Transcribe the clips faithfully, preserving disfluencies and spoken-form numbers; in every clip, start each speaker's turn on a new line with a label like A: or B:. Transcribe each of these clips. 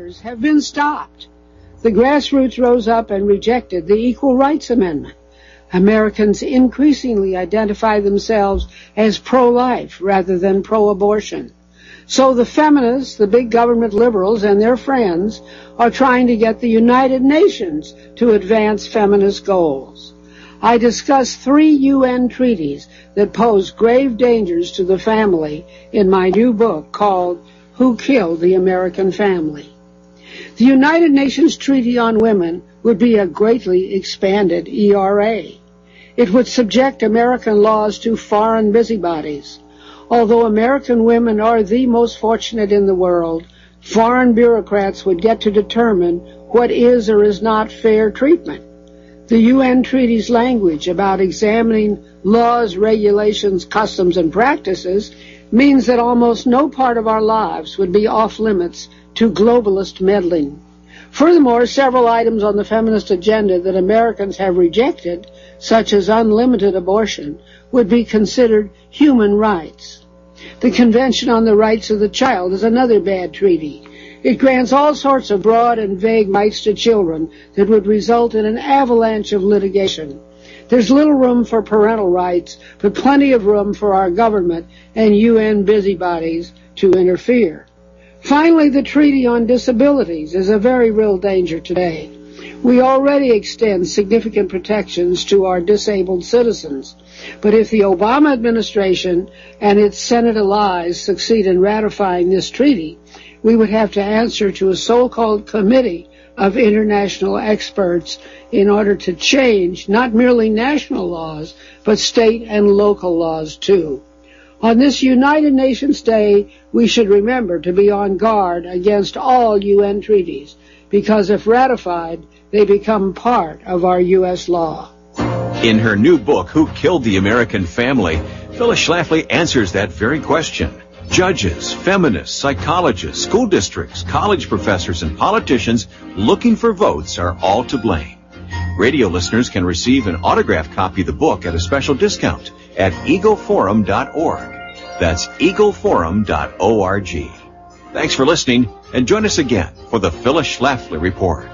A: years have been stopped. The grassroots rose up and rejected the Equal Rights Amendment. Americans increasingly identify themselves as pro-life rather than pro-abortion. So the feminists, the big government liberals, and their friends are trying to get the United Nations to advance feminist goals. I discuss three U N treaties that pose grave dangers to the family in my new book called Who Killed the American Family? The United Nations Treaty on Women would be a greatly expanded E R A. It would subject American laws to foreign busybodies. Although American women are the most fortunate in the world, foreign bureaucrats would get to determine what is or is not fair treatment. The U N Treaty's language about examining laws, regulations, customs, and practices means that almost no part of our lives would be off limits to globalist meddling. Furthermore, several items on the feminist agenda that Americans have rejected, such as unlimited abortion, would be considered human rights. The Convention on the Rights of the Child is another bad treaty. It grants all sorts of broad and vague rights to children that would result in an avalanche of litigation. There's little room for parental rights, but plenty of room for our government and U N busybodies to interfere. Finally, the Treaty on Disabilities is a very real danger today. We already extend significant protections to our disabled citizens. But if the Obama administration and its Senate allies succeed in ratifying this treaty, we would have to answer to a so-called committee of international experts in order to change not merely national laws, but state and local laws too. On this United Nations Day, we should remember to be on guard against all U N treaties, because if ratified, they become part of our U S law.
B: In her new book, Who Killed the American Family, Phyllis Schlafly answers that very question. Judges, feminists, psychologists, school districts, college professors, and politicians looking for votes are all to blame. Radio listeners can receive an autographed copy of the book at a special discount at eagle forum dot org. That's eagle forum dot org. Thanks for listening, and join us again for the Phyllis Schlafly Report.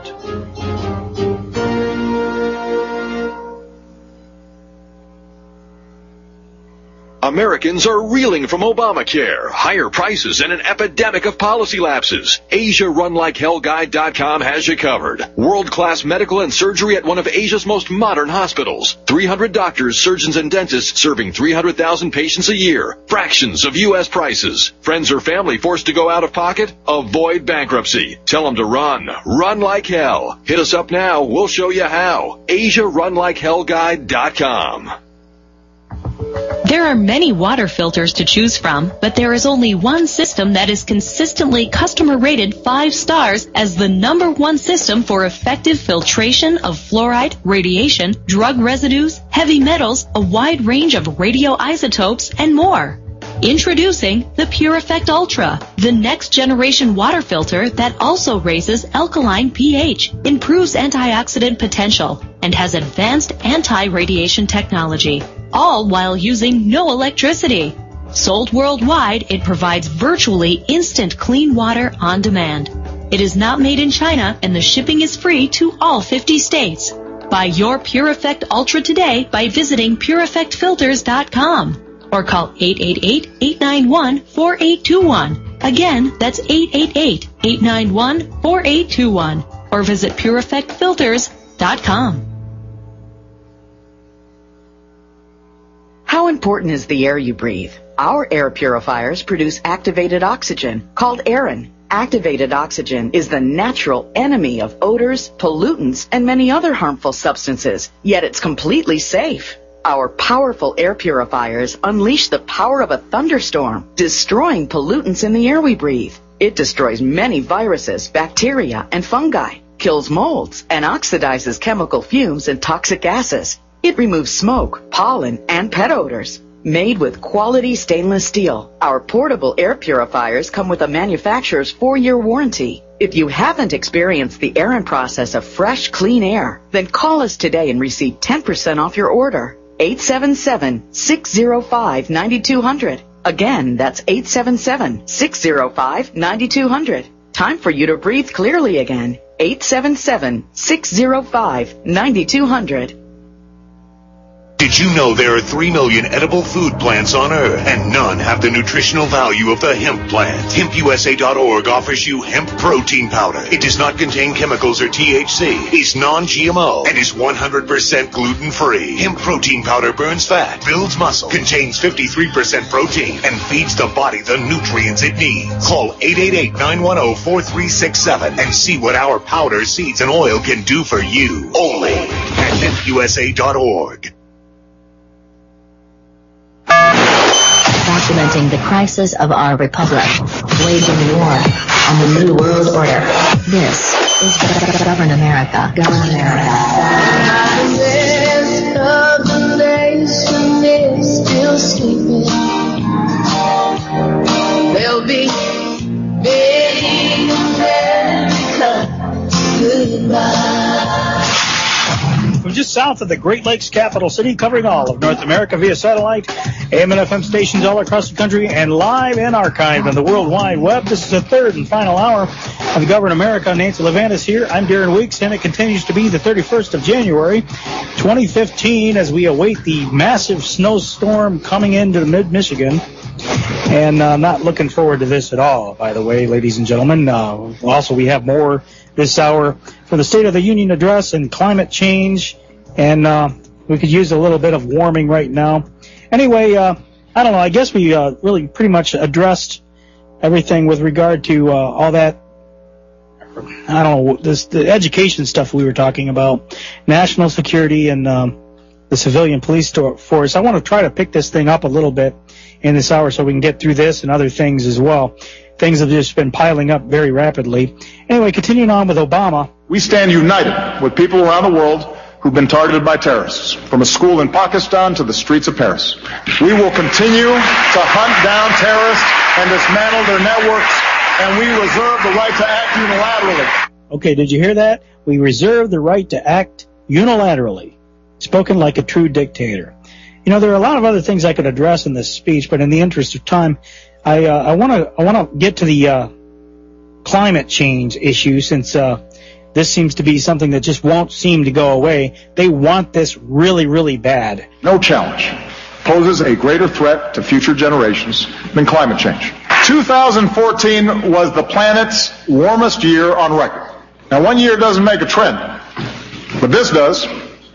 C: Americans are reeling from Obamacare, higher prices, and an epidemic of policy lapses. Asia Run Like Hell Guide dot com has you covered. World-class medical and surgery at one of Asia's most modern hospitals. three hundred doctors, surgeons, and dentists serving three hundred thousand patients a year. Fractions of U S prices. Friends or family forced to go out of pocket? Avoid bankruptcy. Tell them to run. Run like hell. Hit us up now. We'll show you how. Asia Run Like Hell Guide dot com.
D: There are many water filters to choose from, but there is only one system that is consistently customer rated five stars as the number one system for effective filtration of fluoride, radiation, drug residues, heavy metals, a wide range of radioisotopes, and more. Introducing the Pure Effect Ultra, the next generation water filter that also raises alkaline pH, improves antioxidant potential, and has advanced anti-radiation technology, all while using no electricity. Sold worldwide, it provides virtually instant clean water on demand. It is not made in China, and the shipping is free to all fifty states. Buy your Pure Effect Ultra today by visiting pure effect filters dot com. Or call eight eight eight, eight nine one, four eight two one. Again, that's eight eight eight, eight nine one, four eight two one. Or visit pure effect filters dot com.
E: How important is the air you breathe? Our air purifiers produce activated oxygen, called Aerin. Activated oxygen is the natural enemy of odors, pollutants, and many other harmful substances, yet it's completely safe. Our powerful air purifiers unleash the power of a thunderstorm, destroying pollutants in the air we breathe. It destroys many viruses, bacteria, and fungi, kills molds, and oxidizes chemical fumes and toxic gases. It removes smoke, pollen, and pet odors. Made with quality stainless steel, our portable air purifiers come with a manufacturer's four-year warranty. If you haven't experienced the Aerin process of fresh, clean air, then call us today and receive ten percent off your order. eight seven seven, six zero five, nine two zero zero. Again, that's eight seven seven, six zero five, nine two zero zero. Time for you to breathe clearly again. eight seven seven, six zero five, nine two zero zero.
F: Did you know there are three million edible food plants on Earth, and none have the nutritional value of the hemp plant? hemp U S A dot org offers you hemp protein powder. It does not contain chemicals or T H C, is non-G M O, and is one hundred percent gluten-free. Hemp protein powder burns fat, builds muscle, contains fifty-three percent protein, and feeds the body the nutrients it needs. Call eight eight eight, nine one zero, four three six seven and see what our powder, seeds, and oil can do for you. Only at hemp U S A dot org.
G: Documenting the crisis of our republic, waging war on the New World Order. This is Govern America. Govern America.
H: Of the nation is still sleeping. There'll be many America goodbye.
I: From just south of the Great Lakes capital city, covering all of North America via satellite, A M and F M stations all across the country, and live and archived on the World Wide Web. This is the third and final hour of Govern America. Nancy Levantis here. I'm Darren Weeks, and it continues to be the thirty-first of January, twenty fifteen, as we await the massive snowstorm coming into mid-Michigan. And I'm uh, not looking forward to this at all, by the way, ladies and gentlemen. Uh, also, we have more this hour for the State of the Union address and climate change, and uh, we could use a little bit of warming right now. Anyway, uh, I don't know, I guess we uh, really pretty much addressed everything with regard to uh, all that, I don't know, this the education stuff we were talking about, national security and um, the civilian police force. I want to try to pick this thing up a little bit in this hour so we can get through this and other things as well. Things have just been piling up very rapidly. Anyway, continuing on with Obama.
J: We stand united with people around the world who've been targeted by terrorists, from a school in Pakistan to the streets of Paris. We will continue to hunt down terrorists and dismantle their networks, and we reserve the right to act unilaterally.
I: Okay, did you hear that? We reserve the right to act unilaterally. Spoken like a true dictator. You know, there are a lot of other things I could address in this speech, but in the interest of time, I uh, I want to I want to get to the uh, climate change issue, since uh, this seems to be something that just won't seem to go away. They want this really, really bad.
J: No challenge poses a greater threat to future generations than climate change. two thousand fourteen was the planet's warmest year on record. Now, one year doesn't make a trend, but this does.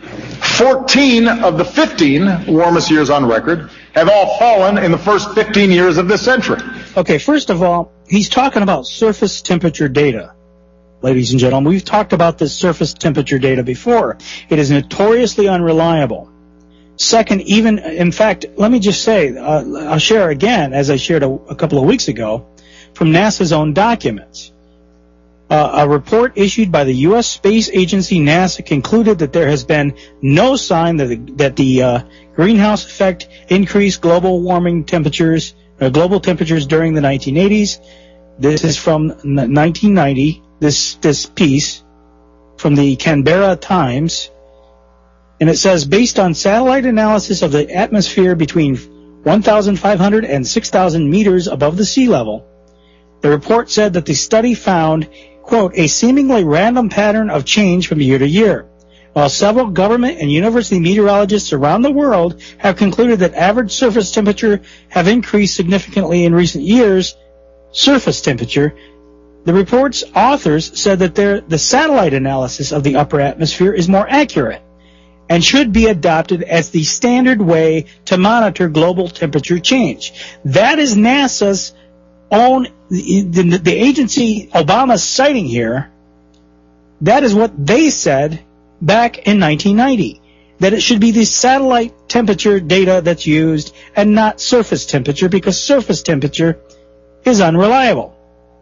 J: fourteen of the fifteen warmest years on record have all fallen in the first fifteen years of this century.
I: Okay, first of all, he's talking about surface temperature data. Ladies and gentlemen, we've talked about this surface temperature data before. It is notoriously unreliable. Second, even, in fact, let me just say, uh, I'll share again, as I shared a, a couple of weeks ago, from NASA's own documents. Uh, a report issued by the U S Space Agency, NASA, concluded that there has been no sign that the, that the uh, greenhouse effect increased global warming temperatures, uh, global temperatures during the nineteen eighties. This is from nineteen ninety, this, this piece from the Canberra Times. And it says, based on satellite analysis of the atmosphere between one thousand five hundred and six thousand meters above the sea level, the report said that the study found, quote, a seemingly random pattern of change from year to year. While several government and university meteorologists around the world have concluded that average surface temperature have increased significantly in recent years, surface temperature, the report's authors said that their, the satellite analysis of the upper atmosphere is more accurate and should be adopted as the standard way to monitor global temperature change. That is NASA's own, the, the, the agency Obama's citing here. That is what they said back in nineteen ninety, that it should be the satellite temperature data that's used and not surface temperature, because surface temperature is unreliable.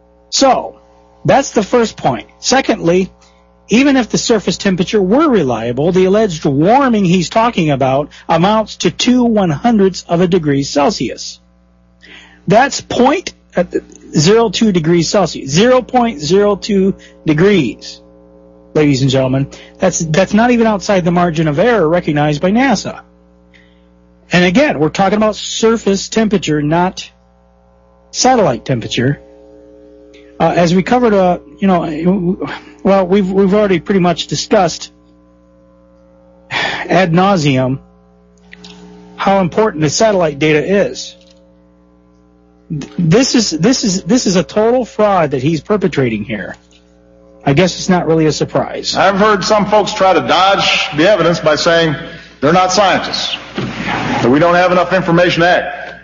I: So, that's the first point. Secondly, even if the surface temperature were reliable, the alleged warming he's talking about amounts to two one-hundredths of a degree Celsius. That's point zero two degrees Celsius, zero point zero two degrees. Ladies and gentlemen, that's that's not even outside the margin of error recognized by NASA. And again, we're talking about surface temperature, not satellite temperature. Uh, as we covered, uh, you know, well, we've we've already pretty much discussed ad nauseum how important the satellite data is. This is this is this is a total fraud that he's perpetrating here. I guess it's not really a surprise.
J: I've heard some folks try to dodge the evidence by saying they're not scientists, that we don't have enough information to act.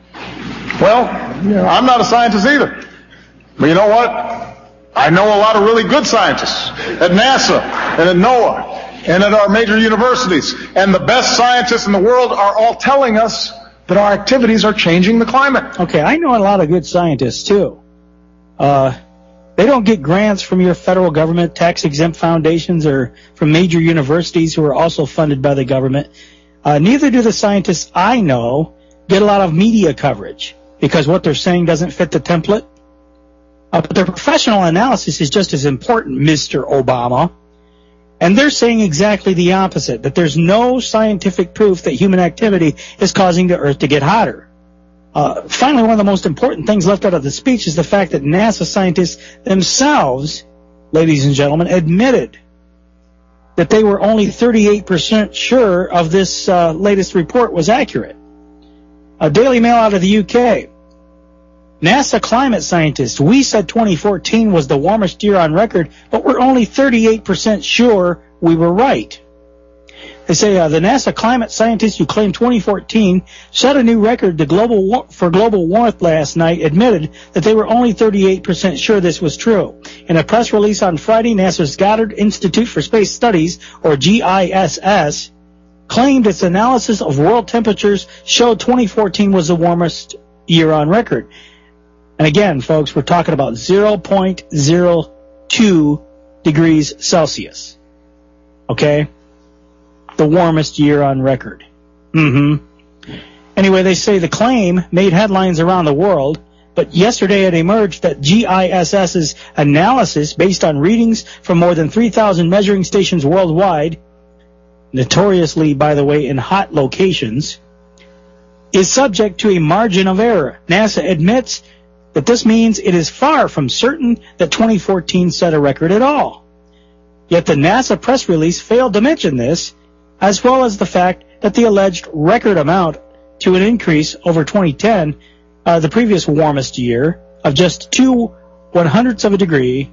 J: Well, you know, I'm not a scientist either. But you know what? I know a lot of really good scientists at NASA and at NOAA and at our major universities. And the best scientists in the world are all telling us that our activities are changing the climate.
I: Okay, I know a lot of good scientists, too. Uh, they don't get grants from your federal government, tax-exempt foundations, or from major universities who are also funded by the government. Uh, neither do the scientists I know get a lot of media coverage because what they're saying doesn't fit the template. Uh, but their professional analysis is just as important, Mister Obama. And they're saying exactly the opposite, that there's no scientific proof that human activity is causing the Earth to get hotter. Uh, finally, one of the most important things left out of the speech is the fact that NASA scientists themselves, ladies and gentlemen, admitted that they were only thirty-eight percent sure of this uh, latest report was accurate. A Daily Mail out of the U K. NASA climate scientists, we said twenty fourteen was the warmest year on record, but we're only thirty-eight percent sure we were right. They say uh, the NASA climate scientists who claimed twenty fourteen set a new record to global war- for global warmth last night admitted that they were only thirty-eight percent sure this was true. In a press release on Friday, NASA's Goddard Institute for Space Studies, or G I S S, claimed its analysis of world temperatures showed twenty fourteen was the warmest year on record. And again, folks, we're talking about zero point zero two degrees Celsius. Okay? The warmest year on record. Mm-hmm. Anyway, they say the claim made headlines around the world, but yesterday it emerged that GISS's analysis, based on readings from more than three thousand measuring stations worldwide, notoriously, by the way, in hot locations, is subject to a margin of error. NASA admits that this means it is far from certain that twenty fourteen set a record at all. Yet the NASA press release failed to mention this, as well as the fact that the alleged record amount to an increase over twenty ten, uh, the previous warmest year, of just two one-hundredths of a degree,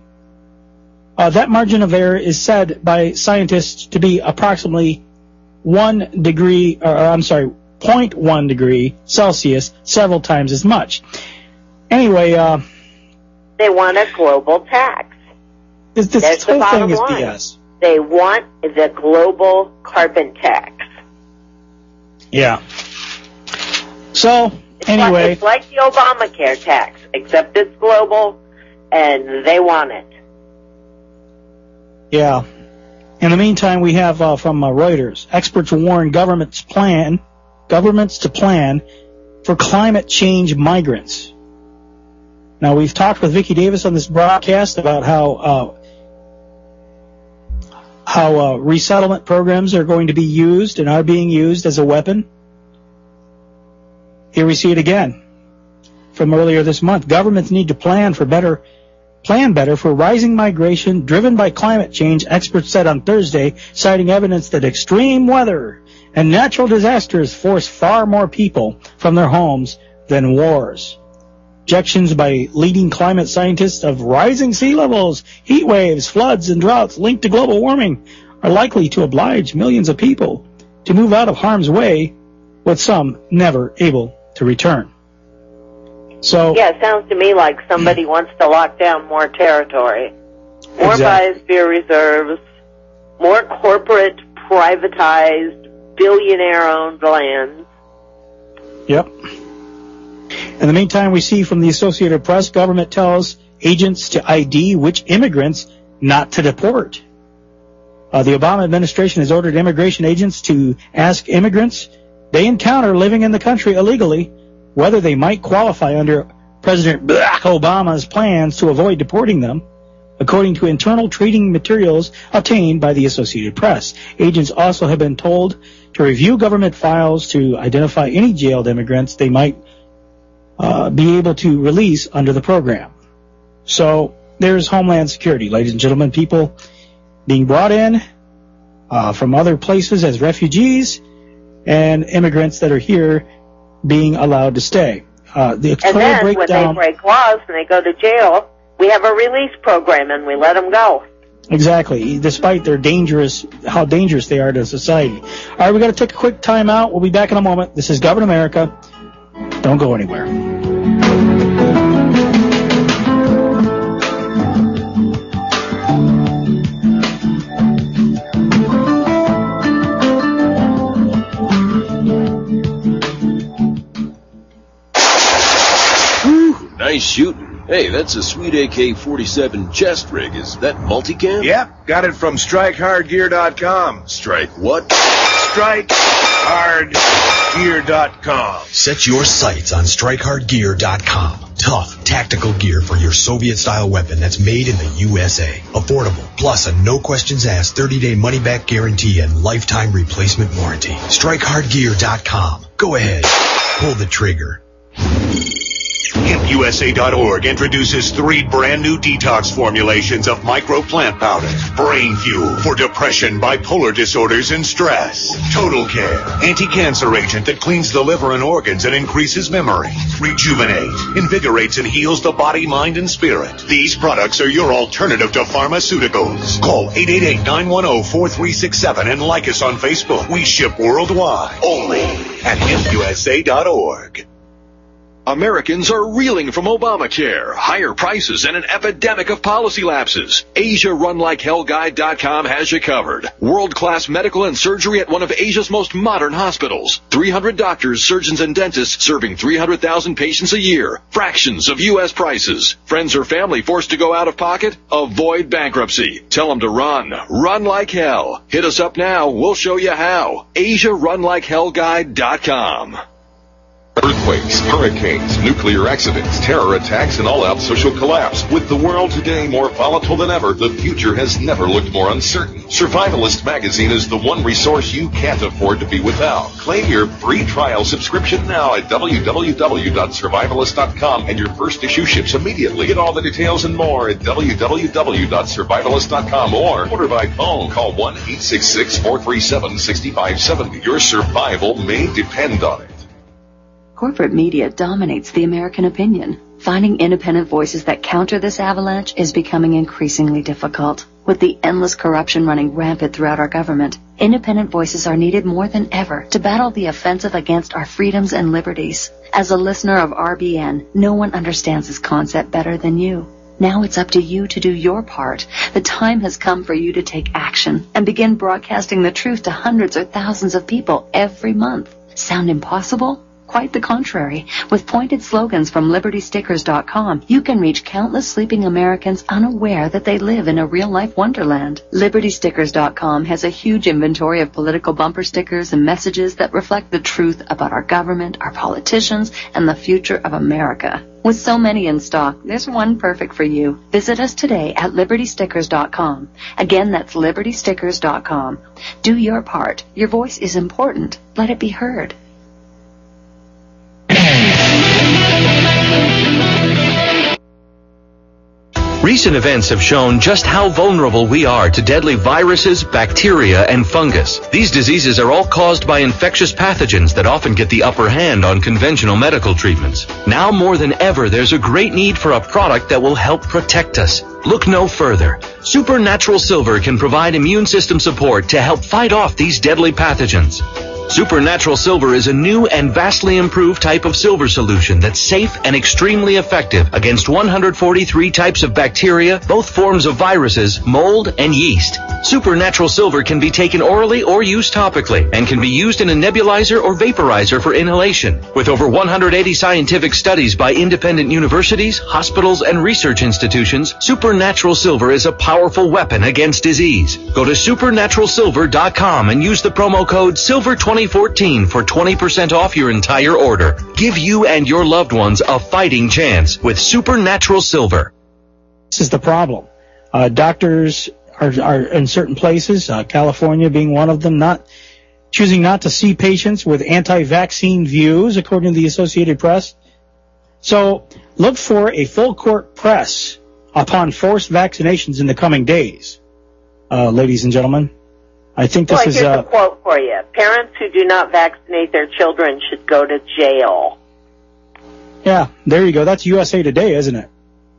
I: uh, that margin of error is said by scientists to be approximately one degree, or I'm sorry, zero point one degree Celsius, several times as much. Anyway, uh...
K: they want a global tax.
I: This, this
K: That's
I: whole
K: the
I: thing is
K: line.
I: B S.
K: They want the global carbon tax.
I: Yeah. So,
K: It's
I: anyway...
K: Like, it's like the Obamacare tax, except it's global, and they want it.
I: Yeah. In the meantime, we have uh, from uh, Reuters, experts warn governments plan, governments to plan for climate change migrants. Now, we've talked with Vicki Davis on this broadcast about how uh, how uh, resettlement programs are going to be used and are being used as a weapon. Here we see it again from earlier this month. Governments need to plan for better, plan better for rising migration driven by climate change, experts said on Thursday, citing evidence that extreme weather and natural disasters force far more people from their homes than wars. Projections by leading climate scientists of rising sea levels, heat waves, floods, and droughts linked to global warming are likely to oblige millions of people to move out of harm's way, with some never able to return. So,
K: yeah, it sounds to me like somebody wants to lock down more territory, more
I: Exactly.
K: biosphere reserves, more corporate, privatized, billionaire-owned lands.
I: Yep. In the meantime, we see from the Associated Press, government tells agents to I D which immigrants not to deport. Uh, the Obama administration has ordered immigration agents to ask immigrants they encounter living in the country illegally whether they might qualify under President Barack Obama's plans to avoid deporting them. According to internal trading materials obtained by the Associated Press, agents also have been told to review government files to identify any jailed immigrants they might uh, be able to release under the program. So there's Homeland Security, ladies and gentlemen, people being brought in uh, from other places as refugees and immigrants that are here being allowed to stay. Uh, the
K: and
I: total
K: then
I: breakdown,
K: when they break laws and they go to jail, we have a release program and we let them go.
I: Exactly, despite their dangerous, how dangerous they are to society. All right, we got to take a quick time out. We'll be back in a moment. This is Govern America. Don't go anywhere.
L: Nice shooting. Hey, that's a sweet A K forty-seven chest rig. Is that multicam?
M: Yep, got it from strike hard gear dot com.
L: Strike what?
M: strike hard gear dot com.
N: Set your sights on strike hard gear dot com. Tough, tactical gear for your Soviet-style weapon that's made in the U S A. Affordable, plus a no-questions-asked thirty-day money-back guarantee and lifetime replacement warranty. strike hard gear dot com. Go ahead. Pull the trigger.
F: hemp U S A dot org introduces three brand new detox formulations of microplant powder. Brain Fuel for depression, bipolar disorders, and stress. Total Care, anti-cancer agent that cleans the liver and organs and increases memory. Rejuvenate, invigorates and heals the body, mind, and spirit. These products are your alternative to pharmaceuticals. Call eight eight eight, nine one zero, four three six seven and like us on Facebook. We ship worldwide. Only at hemp U S A dot org.
C: Americans are reeling from Obamacare, higher prices, and an epidemic of policy lapses. Asia Run Like Hell Guide dot com has you covered. World-class medical and surgery at one of Asia's most modern hospitals. three hundred doctors, surgeons, and dentists serving three hundred thousand patients a year. Fractions of U S prices. Friends or family forced to go out of pocket? Avoid bankruptcy. Tell them to run. Run like hell. Hit us up now. We'll show you how. Asia Run Like Hell Guide dot com.
O: Earthquakes, hurricanes, nuclear accidents, terror attacks, and all-out social collapse. With the world today more volatile than ever, the future has never looked more uncertain. Survivalist Magazine is the one resource you can't afford to be without. Claim your free trial subscription now at w w w dot survivalist dot com, and your first issue ships immediately. Get all the details and more at w w w dot survivalist dot com or order by phone. Call one eight six six, four three seven, six five seven zero. Your survival may depend on it.
P: Corporate media dominates the American opinion. Finding independent voices that counter this avalanche is becoming increasingly difficult. With the endless corruption running rampant throughout our government, independent voices are needed more than ever to battle the offensive against our freedoms and liberties. As a listener of R B N, no one understands this concept better than you. Now it's up to you to do your part. The time has come for you to take action and begin broadcasting the truth to hundreds or thousands of people every month. Sound impossible? Quite the contrary. With pointed slogans from liberty stickers dot com, you can reach countless sleeping Americans unaware that they live in a real-life wonderland. liberty stickers dot com has a huge inventory of political bumper stickers and messages that reflect the truth about our government, our politicians, and the future of America. With so many in stock, there's one perfect for you. Visit us today at liberty stickers dot com. Again, that's liberty stickers dot com. Do your part. Your voice is important. Let it be heard.
Q: Recent events have shown just how vulnerable we are to deadly viruses, bacteria, and fungus. These diseases are all caused by infectious pathogens that often get the upper hand on conventional medical treatments. Now more than ever, there's a great need for a product that will help protect us. Look no further. Supernatural Silver can provide immune system support to help fight off these deadly pathogens. Supernatural Silver is a new and vastly improved type of silver solution that's safe and extremely effective against one hundred forty-three types of bacteria, both forms of viruses, mold, and yeast. Supernatural Silver can be taken orally or used topically and can be used in a nebulizer or vaporizer for inhalation. With over one hundred eighty scientific studies by independent universities, hospitals, and research institutions, Supernatural Silver is a powerful weapon against disease. Go to supernatural silver dot com and use the promo code silver twenty fourteen for twenty percent off your entire order. Give you and your loved ones a fighting chance with Supernatural Silver.
I: This is the problem. Uh, doctors are, are in certain places, uh, California being one of them, not choosing not to see patients with anti-vaccine views, according to the Associated Press. So look for a full court press upon forced vaccinations in the coming days, uh, ladies and gentlemen. I think this
K: well,
I: is...
K: here's
I: uh,
K: a quote for you. Parents who do not vaccinate their children should go to jail.
I: Yeah, there you go. That's U S A Today, isn't it?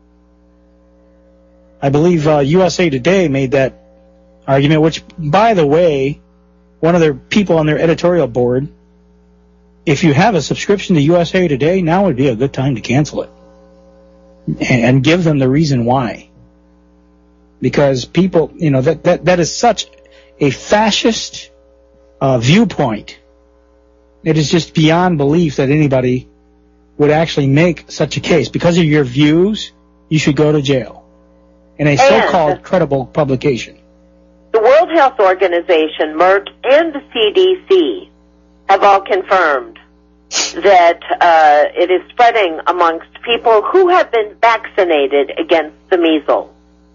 I: I believe uh, U S A Today made that argument, which, by the way, one of their people on their editorial board, if you have a subscription to U S A Today, now would be a good time to cancel it. And, and give them the reason why. Because people, you know, that, that, that is such a fascist uh, viewpoint. It is just beyond belief that anybody would actually make such a case. Because of your views, you should go to jail. In a so-called credible publication.
K: The World Health Organization, Merck, and the C D C have all confirmed that uh, it is spreading amongst people who have been vaccinated against the measles.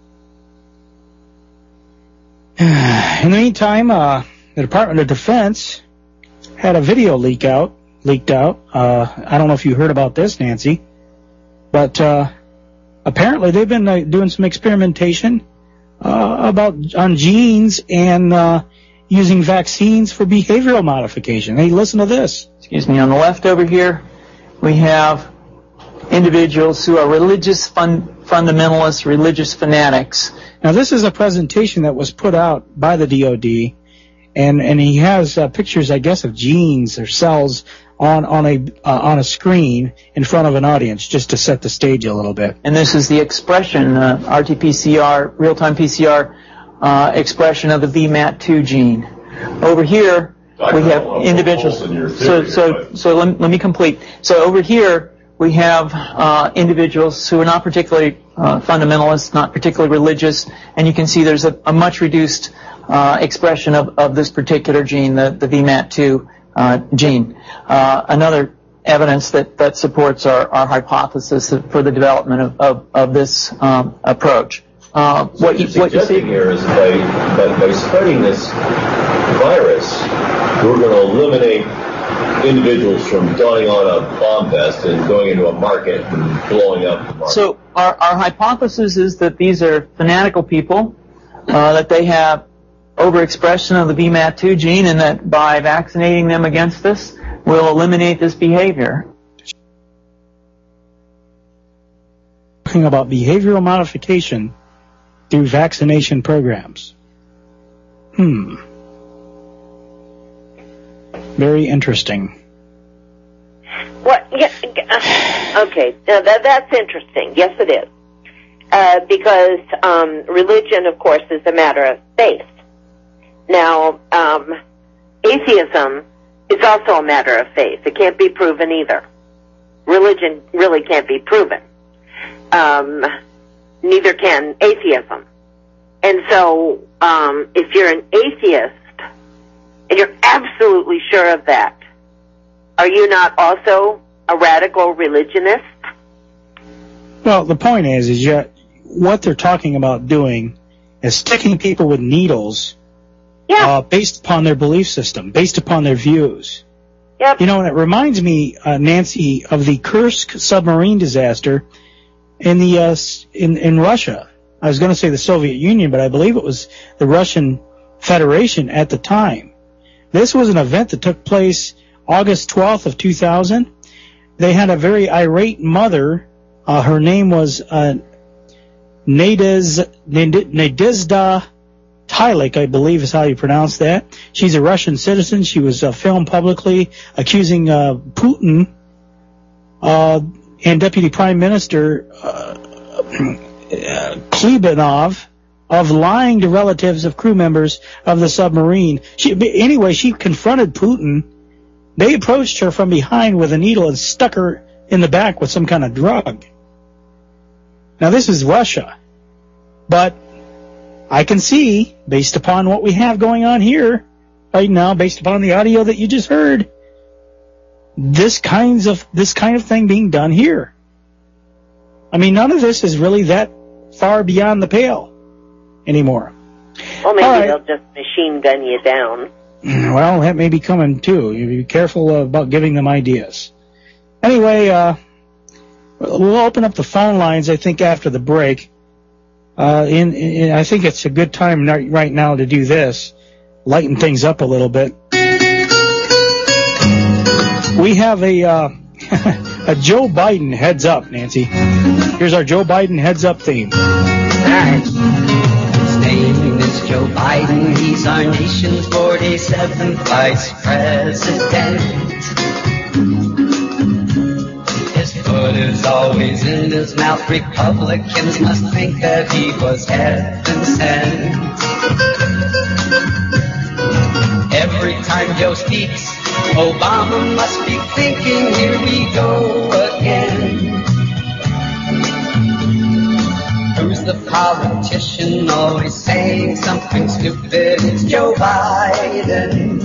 I: In the meantime, uh, the Department of Defense had a video leak out, leaked out. Uh, I don't know if you heard about this, Nancy, but uh, apparently they've been uh, doing some experimentation uh, about on genes and uh, using vaccines for behavioral modification. Hey, listen to this.
R: Excuse me. On the left over here, we have individuals who are religious fun- fundamentalists, religious fanatics.
I: Now, this is a presentation that was put out by the D O D, and and he has uh, pictures, I guess, of genes or cells on on a uh, on a screen in front of an audience, just to set the stage a little bit.
R: And this is the expression, uh, R T P C R, real-time P C R uh, expression of the V M A T two gene. Over here, we have individuals. So so so let, let me complete. So over here, we have uh, individuals who are not particularly uh, fundamentalist, not particularly religious, and you can see there's a, a much reduced uh, expression of, of this particular gene, the, the V M A T two uh, gene. Uh, another evidence that, that supports our, our hypothesis for the development of, of, of this um, approach. Uh,
S: so
R: what, you, what you see
S: here is by, by, by spreading this virus, we're going to eliminate individuals from donning on a bomb vest and going into a market and blowing up the market.
R: So our, our hypothesis is that these are fanatical people, uh, that they have overexpression of the V M A T two gene, and that by vaccinating them against this, we'll eliminate this behavior.
I: Talking about behavioral modification through vaccination programs. Hmm. Very interesting.
K: Well, yeah, uh, okay, now that, that's interesting. Yes, it is. Uh, because um, religion, of course, is a matter of faith. Now, um, atheism is also a matter of faith. It can't be proven either. Religion really can't be proven. Um, neither can atheism. And so, um, if you're an atheist, and you're absolutely sure of that, are you not also a radical religionist?
I: Well, the point is, is yet what they're talking about doing is sticking people with needles,
K: yeah.
I: uh, based upon their belief system, based upon their views.
K: Yep.
I: You know, and it reminds me, uh, Nancy, of the Kursk submarine disaster in the uh, in in Russia. I was going to say the Soviet Union, but I believe it was the Russian Federation at the time. This was an event that took place August twelfth of two thousand. They had a very irate mother. Uh, her name was uh, Nadez, Nadezhda Tylik, I believe is how you pronounce that. She's a Russian citizen. She was uh, filmed publicly accusing uh, Putin uh, and Deputy Prime Minister uh, Klebanov of lying to relatives of crew members of the submarine. She, anyway, she confronted Putin. They approached her from behind with a needle and stuck her in the back with some kind of drug. Now, this is Russia. But I can see, based upon what we have going on here right now, based upon the audio that you just heard, this kinds of this kind of thing being done here. I mean, none of this is really that far beyond the pale anymore.
K: Well, maybe
I: right.
K: they'll just machine gun you down.
I: Well, that may be coming too. You be careful about giving them ideas. Anyway, uh, we'll open up the phone lines, I think, after the break. Uh, in, in, I think it's a good time right now to do this, lighten things up a little bit. We have a uh, a Joe Biden heads up, Nancy. Here's our Joe Biden heads up theme.
T: All right. His name is Joe Biden. He's our nation's forty-seventh vice president. His foot is always in his mouth. Republicans must think that he was heaven sent. Every time Joe speaks, Obama must be thinking, here we go again. Who's the politician always saying something stupid? It's Joe Biden.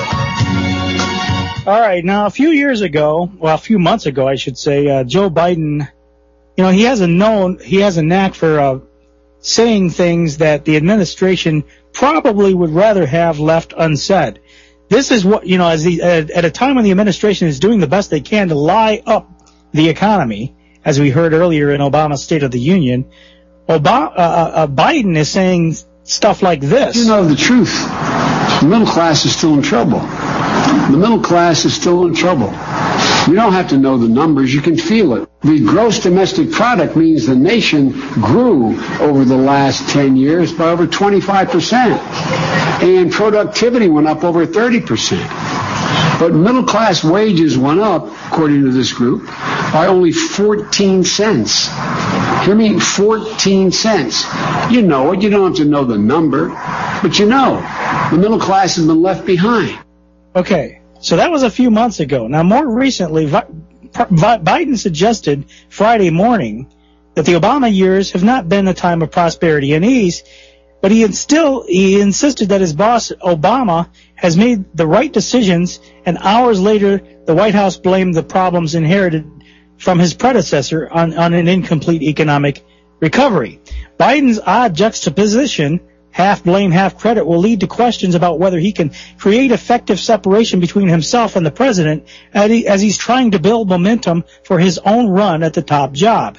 I: All right, now a few years ago, well, a few months ago, I should say, uh, Joe Biden, you know, he has a known, he has a knack for uh, saying things that the administration probably would rather have left unsaid. This is what, you know, as the, at, at a time when the administration is doing the best they can to lie up the economy, as we heard earlier in Obama's State of the Union, Obama, uh, uh, Biden is saying stuff like this.
U: You know the truth. The middle class is still in trouble. The middle class is still in trouble. You don't have to know the numbers. You can feel it. The gross domestic product means the nation grew over the last ten years by over twenty-five percent. And productivity went up over thirty percent. But middle class wages went up, according to this group, by only fourteen cents. Hear me? fourteen cents. You know it. You don't have to know the number. But you know, the middle class has been left behind.
I: Okay, so that was a few months ago. Now, more recently, Vi- Vi- Biden suggested Friday morning that the Obama years have not been a time of prosperity and ease, but he still he insisted that his boss, Obama, has made the right decisions, and hours later, the White House blamed the problems inherited from his predecessor on, on an incomplete economic recovery. Biden's odd juxtaposition, half blame, half credit, will lead to questions about whether he can create effective separation between himself and the president as, he, as he's trying to build momentum for his own run at the top job.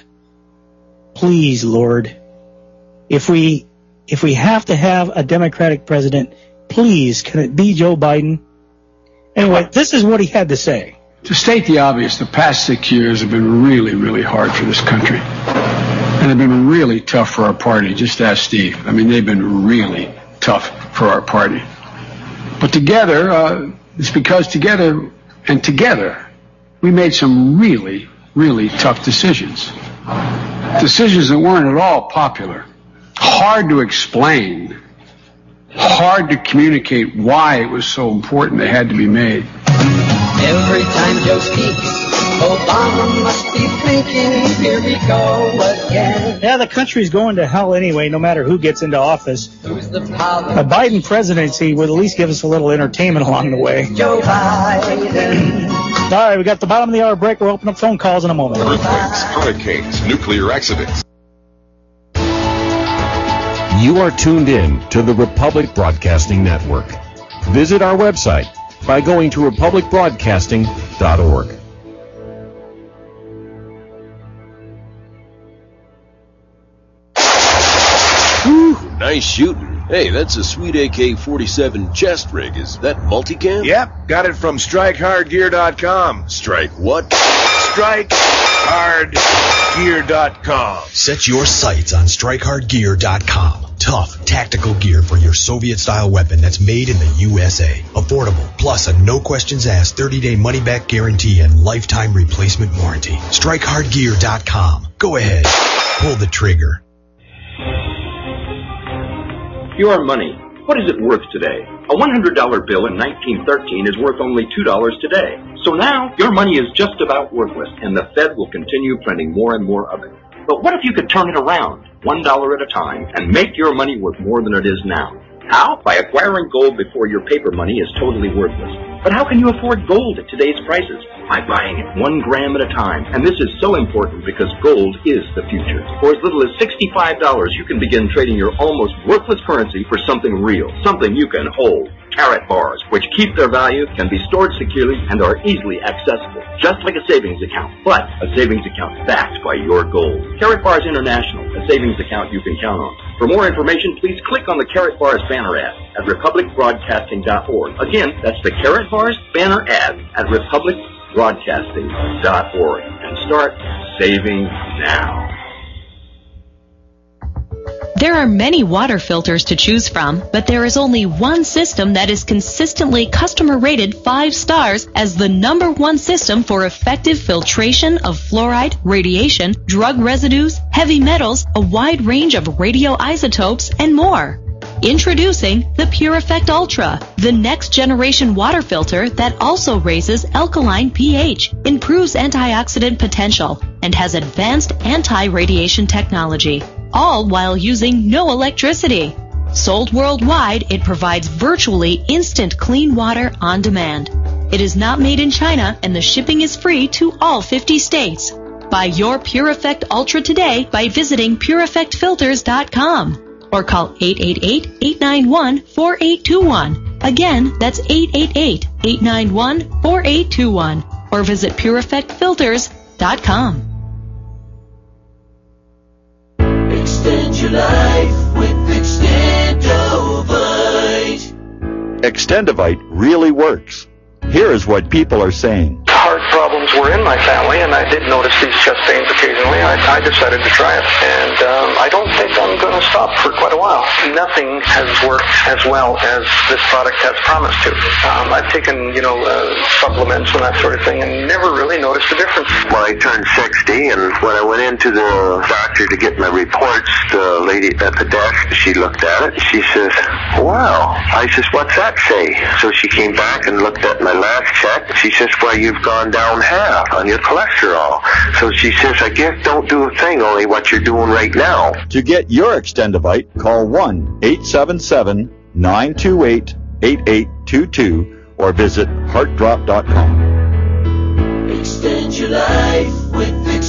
I: Please, Lord, if we if we have to have a Democratic president, please, can it be Joe Biden? Anyway, this is what he had to say.
U: To state the obvious, the past six years have been really, really hard for this country. And they've been really tough for our party. Just ask Steve. I mean, they've been really tough for our party. But together, uh, it's because together and together, we made some really, really tough decisions. Decisions that weren't at all popular. Hard to explain. Hard to communicate why it was so important they had to be made.
T: Every time Joe speaks, Obama must be thinking, here we go again.
I: Yeah, the country's going to hell anyway, no matter who gets into office.
T: Who's the
I: A Biden presidency would at least give us a little entertainment along the way.
T: Joe Biden.
I: All right, we got the bottom of the hour break. We'll open up phone calls in a moment.
O: Earthquakes, hurricanes, nuclear accidents.
B: You are tuned in to the Republic Broadcasting Network. Visit our website by going to republic broadcasting dot org.
L: Whew, nice shooting. Hey, that's a sweet A K forty-seven chest rig. Is that multicam?
M: Yep, got it from strike hard gear dot com.
L: Strike what?
M: strike hard gear dot com.
N: Set your sights on strike hard gear dot com. Tough, tactical gear for your Soviet-style weapon that's made in the U S A. Affordable, plus a no-questions-asked thirty-day money-back guarantee and lifetime replacement warranty. strike hard gear dot com. Go ahead. Pull the trigger.
V: Your money. What is it worth today? A one hundred dollar bill in nineteen thirteen is worth only two dollars today. So now, your money is just about worthless, and the Fed will continue printing more and more of it. But what if you could turn it around, one dollar at a time, and make your money worth more than it is now? How? By acquiring gold before your paper money is totally worthless. But how can you afford gold at today's prices? By buying it one gram at a time. And this is so important because gold is the future. For as little as sixty-five dollars, you can begin trading your almost worthless currency for something real, something you can hold. Carrot bars, which keep their value, can be stored securely, and are easily accessible, just like a savings account, but a savings account backed by your gold. Carrot Bars International, a savings account you can count on. For more information, please click on the Carrot Bars banner ad at republic broadcasting dot org. Again, that's the Carrot Bars banner ad at republic broadcasting dot org. And start saving now.
A: There are many water filters to choose from, but there is only one system that is consistently customer rated five stars as the number one system for effective filtration of fluoride, radiation, drug residues, heavy metals, a wide range of radioisotopes, and more. Introducing the PureEffect Ultra, the next generation water filter that also raises alkaline pH, improves antioxidant potential, and has advanced anti-radiation technology, all while using no electricity. Sold worldwide, it provides virtually instant clean water on demand. It is not made in China, and the shipping is free to all fifty states. Buy your PureEffect Ultra today by visiting pure effect filters dot com. Or call eight eight eight, eight nine one, four eight two one. Again, that's eight eight eight, eight nine one, four eight two one. Or visit pure effect filters dot com.
H: Extend your life with Extendovite.
D: Extendovite really works. Here is what people are saying.
W: Heart problems were in my family, and I did notice these chest pains occasionally. I, I decided to try it, and um, I don't think I'm going to stop for quite a while. Nothing has worked as well as this product has promised to. Um, I've taken, you know, uh, supplements and that sort of thing, and never really noticed a difference.
X: Well, I turned sixty, and when I went into the doctor to get my reports, the lady at the desk, she looked at it. She says, "Wow." I says, "What's that say?" So she came back and looked at my last check. She says, "Well, you've gone down half on your cholesterol." So she says, "I guess don't do a thing, only what you're doing right now."
D: To get your Extendovite, call one eight seven seven, nine two eight, eight eight two two or visit heart drop dot com.
H: Extend your life with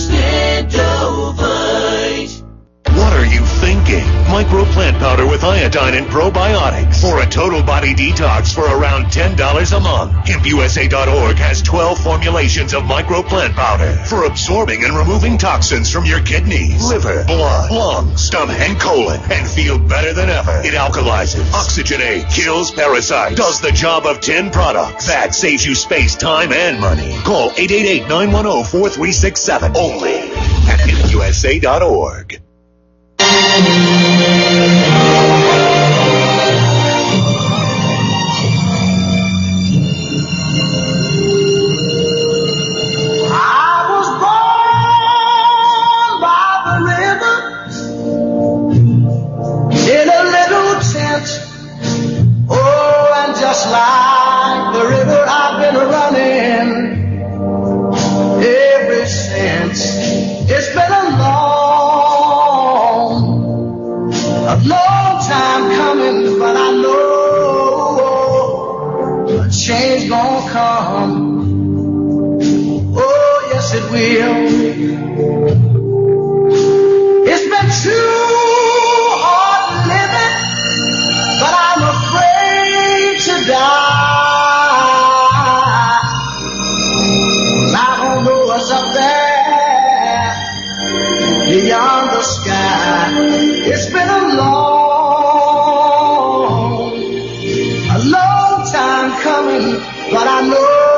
H: Extendovite.
F: What are you thinking? Micro plant powder with iodine and probiotics for a total body detox for around ten dollars a month. hemp u s a dot org has twelve formulations of micro plant powder for absorbing and removing toxins from your kidneys, liver, blood, lungs, stomach, and colon, and feel better than ever. It alkalizes, oxygenates, kills parasites, does the job of ten products. That saves you space, time, and money. Call eight eight eight, nine one zero, four three six seven only at hemp u s a dot org.
H: Like the river I've been running ever since. It's been a long, a long time coming, but I know a change gonna come. Oh, yes it will. It's been too hard living, but I'm afraid to die. Beyond the sky, it's been a long, a long time coming, but I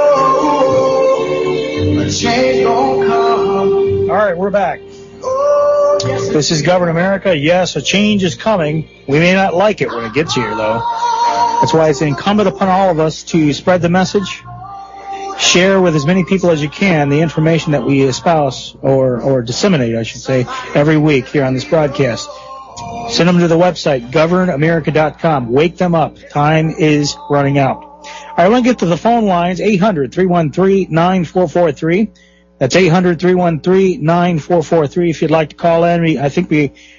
H: know a change gonna come.
I: All right, we're back.
H: Oh, yes,
I: this is Govern America. Yes, a change is coming. We may not like it when it gets here, though. That's why it's incumbent upon all of us to spread the message. Share with as many people as you can the information that we espouse, or, or disseminate, I should say, every week here on this broadcast. Send them to the website, govern america dot com. Wake them up. Time is running out. All right, let's get to the phone lines, eight hundred, three one three, nine four four three. That's eight hundred, three one three, nine four four three if you'd like to call in. I think we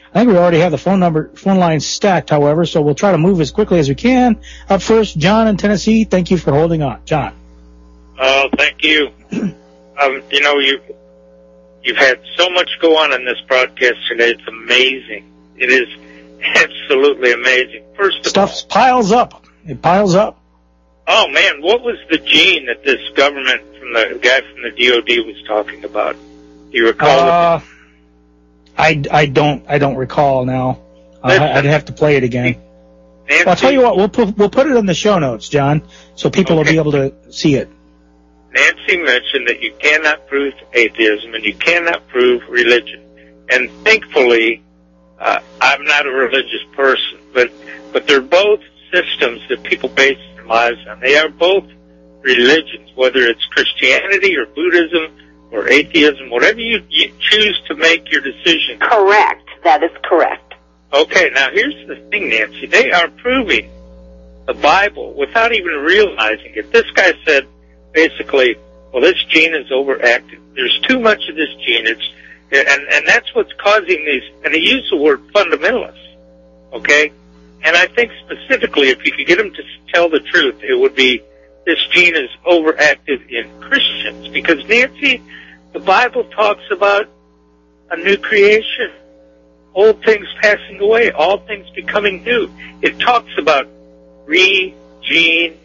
I: I think we already have the phone number, phone line stacked, however, so we'll try to move as quickly as we can. Up first, John in Tennessee. Thank you for holding on. John.
C: Oh, thank you. um, you know, you, you've had so much go on in this broadcast today. It's amazing. It is absolutely amazing. First of
I: Stuff
C: all,
I: piles up. It piles up.
C: Oh, man, what was the gene that this government, from the guy from the D O D was talking about? Do you recall?
I: Uh, I, I don't I don't recall now. Uh, I'd have to play it again.
C: Nancy,
I: well, I'll tell you what, we'll put we'll put it in the show notes, John, so people
C: okay.
I: will be able to see it.
C: Nancy mentioned that you cannot prove atheism and you cannot prove religion. And thankfully, uh, I'm not a religious person, but but they're both systems that people base their lives on. They are both religions, whether it's Christianity or Buddhism or atheism, whatever you, you choose to make your decision.
K: Correct. That is correct.
C: Okay, now here's the thing, Nancy. They are proving the Bible without even realizing it. This guy said, basically, well, this gene is overactive. There's too much of this gene. It's, and, and that's what's causing these, and he used the word fundamentalists, okay? And I think specifically, if you could get them to tell the truth, it would be this gene is overactive in Christians. Because, Nancy, the Bible talks about a new creation, old things passing away, all things becoming new. It talks about regeneration.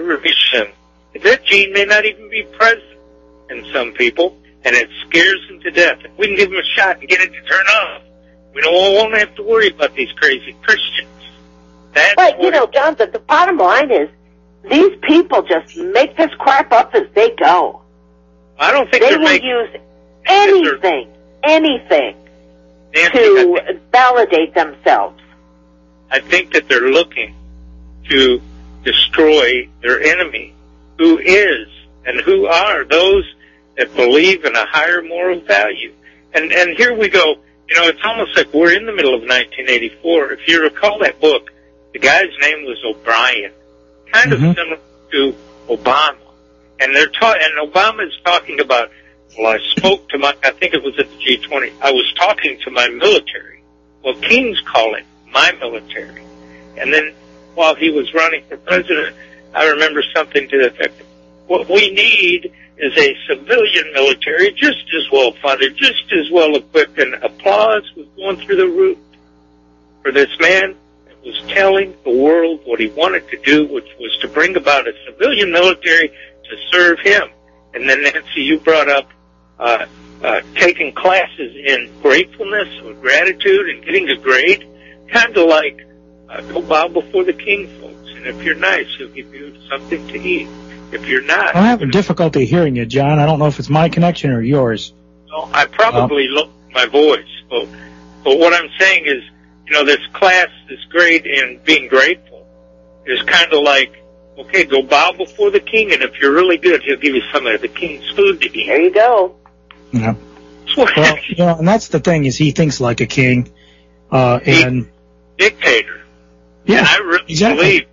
C: That gene may not even be present in some people, and it scares them to death. If we can give them a shot and get it to turn off, we don't, won't have to worry about these crazy Christians. That's
K: but, you know, John, the, the bottom line is these people just make this crap up as they go.
C: I don't think
K: they
C: they're
K: will
C: making,
K: use anything, anything
C: Nancy,
K: to
C: I think,
K: validate themselves.
C: I think that they're looking to destroy their enemy, who is and who are those that believe in a higher moral value. And and here we go. You know, it's almost like we're in the middle of nineteen eighty-four. If you recall that book, the guy's name was O'Brien, kind
I: mm-hmm.
C: of similar to Obama. And they're ta- and Obama is talking about, well, I spoke to my, I think it was at the G twenty, I was talking to my military. Well, Kings call it my military. And then while he was running for president, I remember something to the effect of, what we need is a civilian military just as well funded, just as well equipped, and applause was going through the roof for this man that was telling the world what he wanted to do, which was to bring about a civilian military to serve him. And then, Nancy, you brought up uh, uh, taking classes in gratefulness or gratitude and getting a grade, kind of like uh, go bow before the king, folks. And if you're nice, he'll give you something to eat. If you're not,
I: I'm having difficulty hearing you, John. I don't know if it's my connection or yours.
C: Well, I probably um, look my voice, but, but what I'm saying is, you know, this class, this grade in being grateful is kind of like, okay, go bow before the king, and if you're really good, he'll give you some of the king's food to eat.
K: There you go.
I: Yeah. Well, you know, and that's the thing, is he thinks like a king, uh, and
C: dictator.
I: Yeah,
C: and I really
I: exactly.
C: believe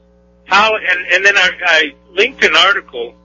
C: how, and, and then I, I linked an article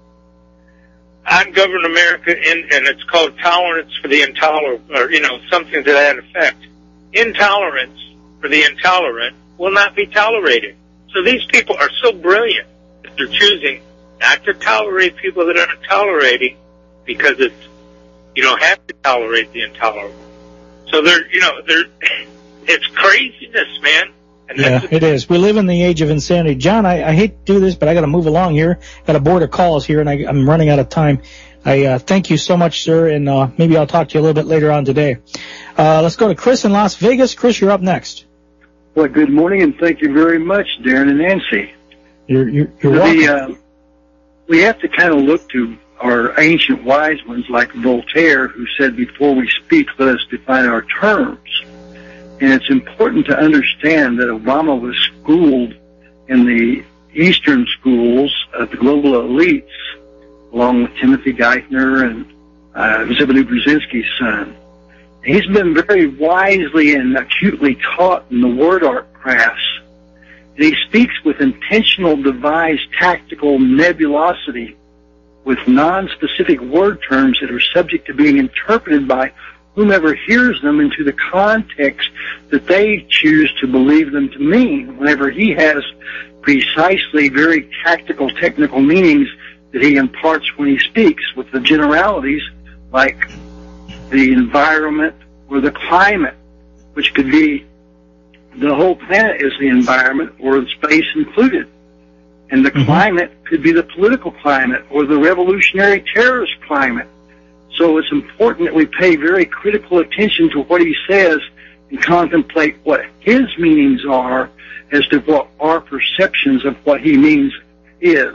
C: on Govern America, in, and it's called Tolerance for the Intolerant, or, you know, something to that effect. Intolerance for the intolerant will not be tolerated. So these people are so brilliant that they're choosing not to tolerate people that aren't tolerating, because it's, you don't have to tolerate the intolerable. So they're, you know, they're, it's craziness, man. And
I: yeah, it is. We live in the age of insanity. John, I, I hate to do this, but I got to move along here. Got a board of calls here, and I, I'm running out of time. I uh, thank you so much, sir, and uh, maybe I'll talk to you a little bit later on today. Uh, let's go to Chris in Las Vegas. Chris, you're up next.
E: Well, good morning, and thank you very much, Darren and Nancy.
I: You're, you're, you're
E: the,
I: welcome.
E: Uh, we have to kind of look to our ancient wise ones like Voltaire, who said, before we speak, let us define our terms. And it's important to understand that Obama was schooled in the Eastern schools of the global elites, along with Timothy Geithner and uh, Zbigniew Brzezinski's son. He's been very wisely and acutely taught in the word art crafts. And he speaks with intentional devised tactical nebulosity with non-specific word terms that are subject to being interpreted by whomever hears them into the context that they choose to believe them to mean, whenever he has precisely very tactical, technical meanings that he imparts when he speaks, with the generalities like the environment or the climate, which could be the whole planet is the environment or the space included. And the mm-hmm. climate could be the political climate or the revolutionary terrorist climate. So it's important that we pay very critical attention to what he says and contemplate what his meanings are as to what our perceptions of what he means is.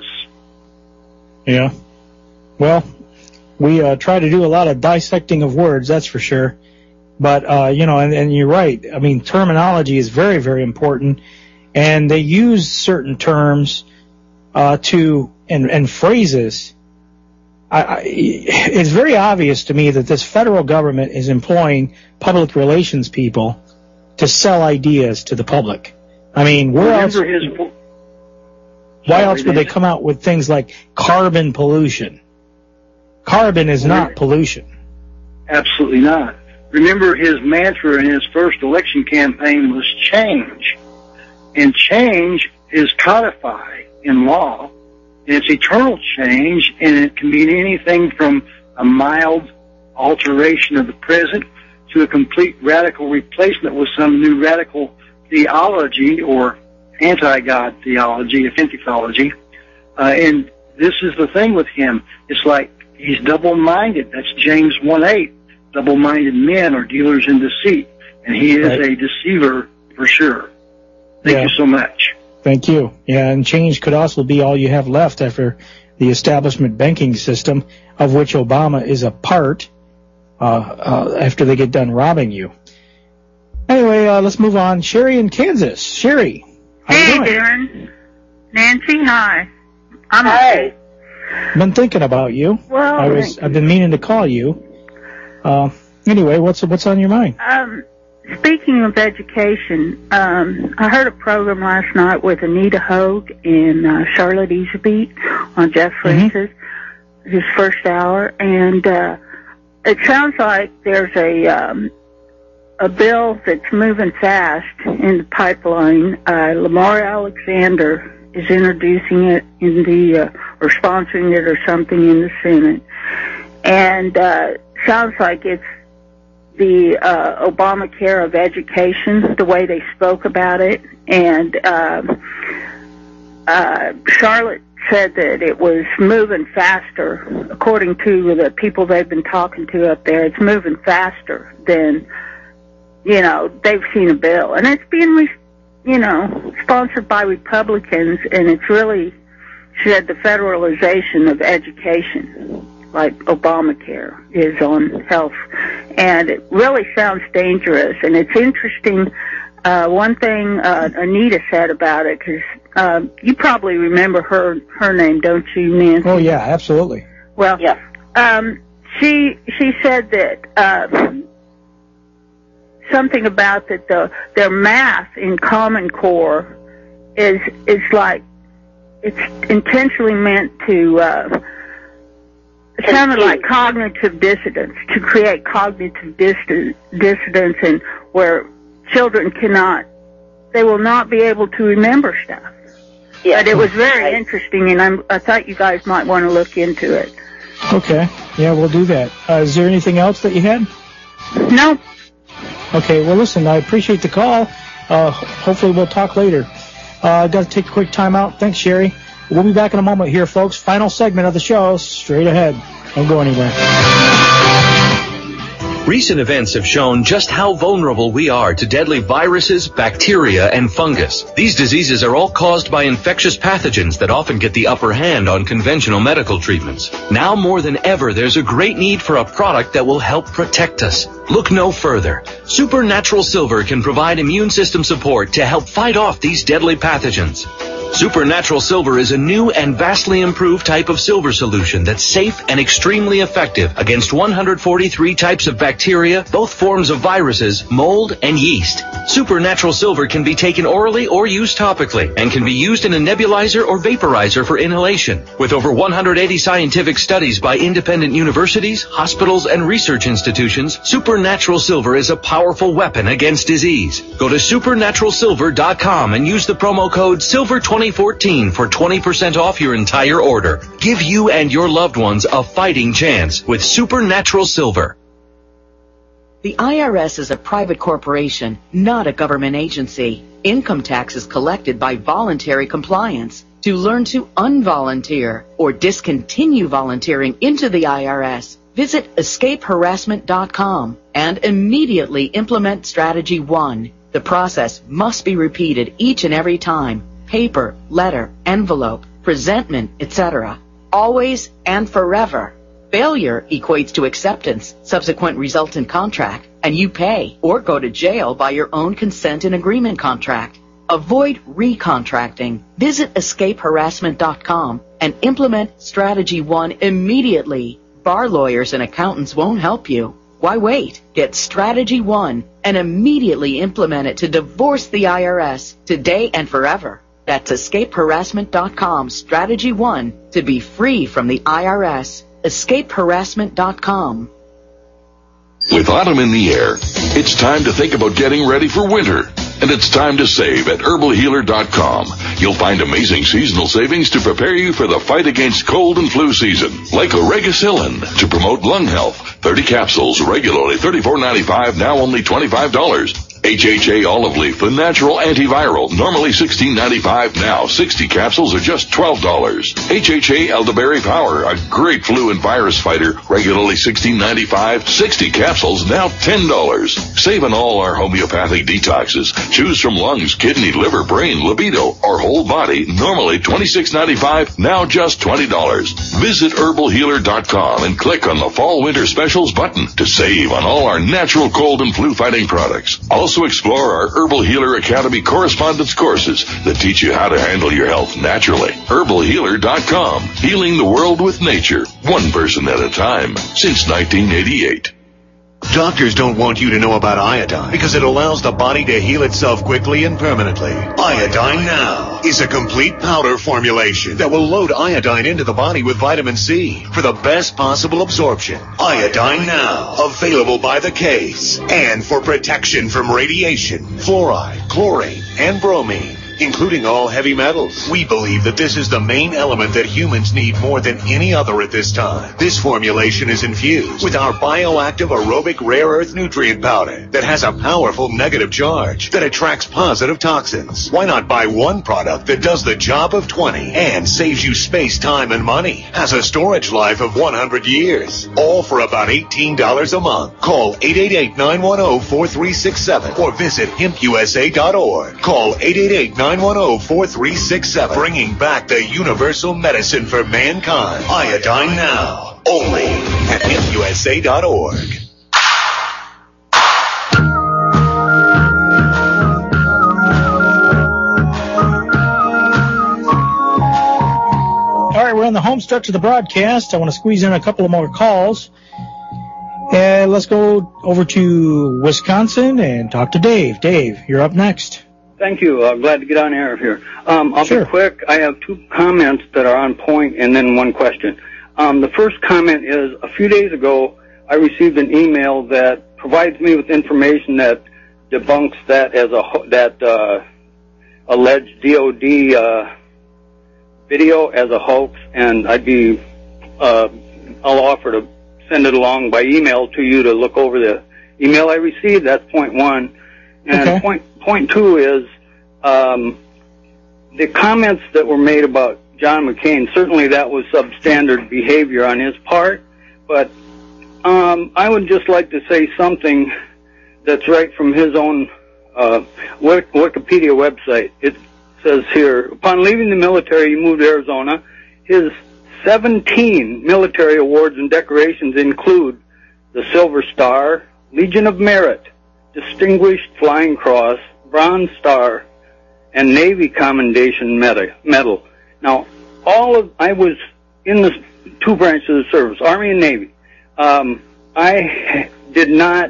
I: Yeah. Well, we uh, try to do a lot of dissecting of words, that's for sure. But, uh, you know, and, and you're right. I mean, terminology is very, very important. And they use certain terms uh, to and, and phrases. I, I, it's very obvious to me that this federal government is employing public relations people to sell ideas to the public. I mean, where else? His, why else would they come out with things like carbon pollution? Carbon is not pollution.
E: Absolutely not. Remember, his mantra in his first election campaign was change. And change is codified in law. And it's eternal change, and it can mean anything from a mild alteration of the present to a complete radical replacement with some new radical theology or anti-God theology, anthology. Uh, and this is the thing with him. It's like he's double-minded. That's James one eight. Double-minded men are dealers in deceit. And he is right. a deceiver for sure. Thank yeah. you so much.
I: Thank you. Yeah, and change could also be all you have left after the establishment banking system, of which Obama is a part, uh, uh, after they get done robbing you. Anyway, uh, let's move on. Sherry in Kansas. Sherry. How
G: hey,
I: you doing?
G: Darren. Nancy, hi. I'm
K: hi.
G: Okay.
I: Been thinking about you.
G: Well,
I: I was. I've been meaning to call you. Uh, anyway, what's what's on your mind?
G: Um, speaking of education, um, I heard a program last night with Anita Hogue and uh, Charlotte Easterbeat on Jeff Fritz's mm-hmm. his first hour, and uh, it sounds like there's a um, a bill that's moving fast in the pipeline. Uh, Lamar Alexander is introducing it in the uh, or sponsoring it or something in the Senate, and uh, sounds like it's the uh, Obamacare of education, the way they spoke about it. And uh, uh, Charlotte said that it was moving faster, according to the people they've been talking to up there. It's moving faster than, you know, they've seen a bill. And it's being, you know, sponsored by Republicans, and it's really, she said, the federalization of education, like Obamacare is on health. And it really sounds dangerous. And it's interesting, uh, one thing uh, Anita said about it, because uh, you probably remember her her name, don't you, Nancy?
I: Oh, yeah, absolutely.
G: Well, yeah. um, she she said that uh, something about that the their math in Common Core is is like, it's intentionally meant to uh, it sounded like cognitive dissonance, to create cognitive dis- dissonance, and where children cannot, they will not be able to remember stuff. Yeah. But it was very I, interesting, and I'm, I thought you guys might want to look into it.
I: Okay. Yeah, we'll do that. Uh, is there anything else that you had?
G: No.
I: Okay, well, listen, I appreciate the call. Uh, hopefully we'll talk later. Uh, I've got to take a quick time out. Thanks, Sherry. We'll be back in a moment here, folks. Final segment of the show, straight ahead. Don't go anywhere.
J: Recent events have shown just how vulnerable we are to deadly viruses, bacteria, and fungus. These diseases are all caused by infectious pathogens that often get the upper hand on conventional medical treatments. Now more than ever, there's a great need for a product that will help protect us. Look no further. Supernatural Silver can provide immune system support to help fight off these deadly pathogens. Supernatural Silver is a new and vastly improved type of silver solution that's safe and extremely effective against one hundred forty-three types of bacteria, both forms of viruses, mold, and yeast. Supernatural Silver can be taken orally or used topically and can be used in a nebulizer or vaporizer for inhalation. With over one hundred eighty scientific studies by independent universities, hospitals, and research institutions, Supernatural Silver is a powerful weapon against disease. Go to supernatural silver dot com and use the promo code silver twenty fourteen for twenty percent off your entire order. Give you and your loved ones a fighting chance with Supernatural Silver.
P: The I R S is a private corporation, not a government agency. Income tax is collected by voluntary compliance. To learn to unvolunteer or discontinue volunteering into the I R S, visit escape harassment dot com and immediately implement Strategy one. The process must be repeated each and every time. Paper, letter, envelope, presentment, et cetera. Always and forever. Failure equates to acceptance, subsequent resultant contract, and you pay or go to jail by your own consent and agreement contract. Avoid recontracting. Visit escape harassment dot com and implement Strategy one immediately. Bar lawyers and accountants won't help you. Why wait? Get Strategy one and immediately implement it to divorce the I R S today and forever. That's escape harassment dot com, Strategy one, to be free from the I R S. escape harassment dot com.
O: With autumn in the air, it's time to think about getting ready for winter. And it's time to save at herbal healer dot com. You'll find amazing seasonal savings to prepare you for the fight against cold and flu season. Like Oregacillin to promote lung health. thirty capsules, regularly thirty-four ninety-five, now only twenty-five dollars. H H A olive leaf, the natural antiviral, normally sixteen ninety-five, now sixty capsules are just twelve dollars. H H A elderberry power, a great flu and virus fighter, regularly sixteen ninety-five, sixty capsules, now ten dollars. Save on all our homeopathic detoxes. Choose from lungs, kidney, liver, brain, libido, or whole body, normally twenty-six ninety-five, now just twenty dollars. Visit herbal healer dot com and click on the Fall Winter Specials button to save on all our natural cold and flu fighting products. Also explore our Herbal Healer Academy correspondence courses that teach you how to handle your health naturally. herbal healer dot com, healing the world with nature, one person at a time, since nineteen eighty-eight.
F: Doctors don't want you to know about iodine because it allows the body to heal itself quickly and permanently. Iodine Now is a complete powder formulation that will load iodine into the body with vitamin C for the best possible absorption. Iodine Now, available by the case and for protection from radiation, fluoride, chlorine, and bromine, including all heavy metals. We believe that this is the main element that humans need more than any other at this time. This formulation is infused with our bioactive aerobic rare earth nutrient powder that has a powerful negative charge that attracts positive toxins. Why not buy one product that does the job of twenty and saves you space, time, and money? Has a storage life of one hundred years. All for about eighteen dollars a month. Call eight eight eight, nine one zero, four three six seven or visit hemp u s a dot org. Call eight eight eight, nine one zero, four three six seven. Bringing back the universal medicine for mankind. Iodine Now. Only at hemp u s a dot org.
I: All right, we're on the home stretch of the broadcast. I want to squeeze in a couple of more calls. And let's go over to Wisconsin and talk to Dave. Dave, you're up next.
Q: Thank you. Uh, glad to get on air here. Um, I'll
I: sure.
Q: be quick. I have two comments that are on point and then one question. Um, the first comment is, a few days ago, I received an email that provides me with information that debunks that as a ho- that uh, alleged D O D uh, video as a hoax, and I'd be uh, I'll offer to send it along by email to you to look over the email I received. That's point one. And
I: okay.
Q: point point two is um, the comments that were made about John McCain. Certainly, that was substandard behavior on his part. But um, I would just like to say something that's right from his own uh, Wikipedia website. It says here, upon leaving the military, he moved to Arizona. His seventeen military awards and decorations include the Silver Star, Legion of Merit, Distinguished Flying Cross, Bronze Star, and Navy Commendation Medal. Now, all of I was in the two branches of the service, Army and Navy. Um, I did not